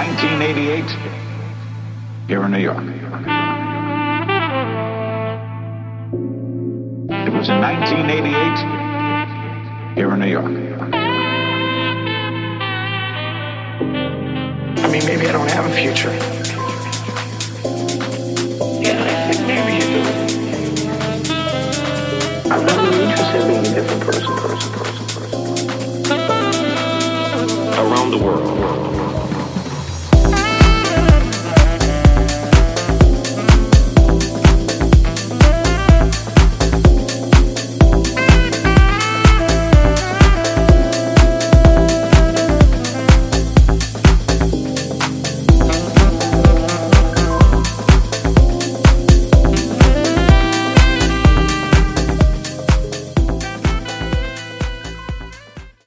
1988 here in New York. It was in 1988 here in New York. I mean, maybe I don't have a future. Yeah, I think maybe you do. I'm not really interested in being a different person. Around the world.